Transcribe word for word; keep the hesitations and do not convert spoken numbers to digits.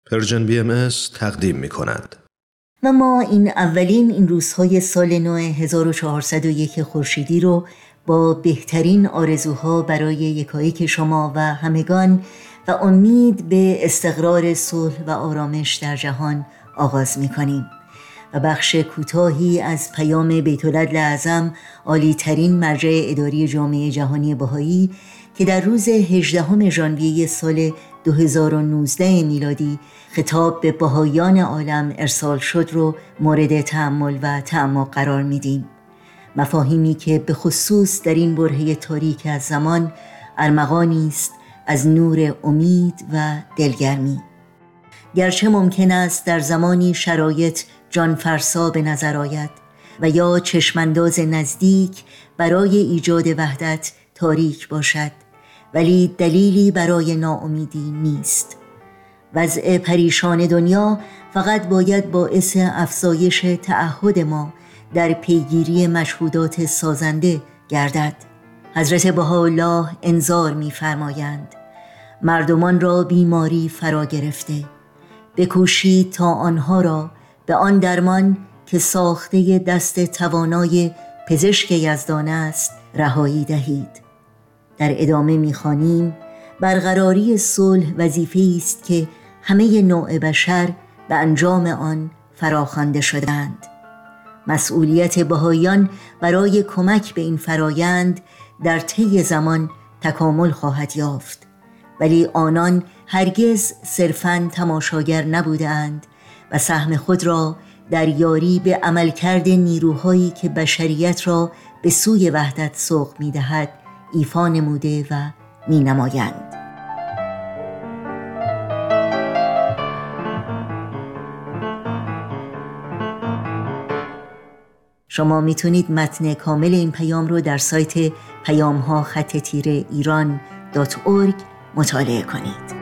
پرژن بی ام اس تقدیم می کند. و ما این اولین این روزهای سال نو هزار و چهارصد و یک خورشیدی رو با بهترین آرزوها برای یکایک شما و همگان و امید به استقرار صلح و آرامش در جهان آغاز می کنیم و بخش کوتاهی از پیام بیت العدل اعظم، عالی ترین مرجع اداری جامعه جهانی بهایی، که در روز هجدهم ژانویه سال دو هزار و نوزده میلادی خطاب به بهاییان عالم ارسال شد رو مورد تأمل و تعمق قرار میدیم. مفاهیمی که به خصوص در این برهه تاریک از زمان ارمغانی است از نور امید و دلگرمی. گرچه ممکن است در زمانی شرایط جانفرسا به نظر آید و یا چشمانداز نزدیک برای ایجاد وحدت تاریک باشد، ولی دلیلی برای ناامیدی نیست. وضع پریشان دنیا فقط باید باعث افزایش تعهد ما در پیگیری مشهودات سازنده گردد. حضرت بهاءالله انذار می‌فرمایند: مردمان را بیماری فرا گرفته، بکوشید تا آنها را به آن درمان که ساخته دست توانای پزشک یزدان است رهایی دهید. در ادامه می‌خوانیم: برقراری صلح وظیفه‌ای است که همه نوع بشر به انجام آن فراخوانده شدند. مسئولیت بهائیان برای کمک به این فرایند در طی زمان تکامل خواهد یافت، ولی آنان هرگز صرفاً تماشاگر نبودند و سهم خود را در یاری به عملکرد نیروهایی که بشریت را به سوی وحدت سوق می‌دهد ایفا نموده و می‌نمایند. شما میتونید متن کامل این پیام رو در سایت پیام‌ها خط تیره ایران دات اورگ مطالعه کنید.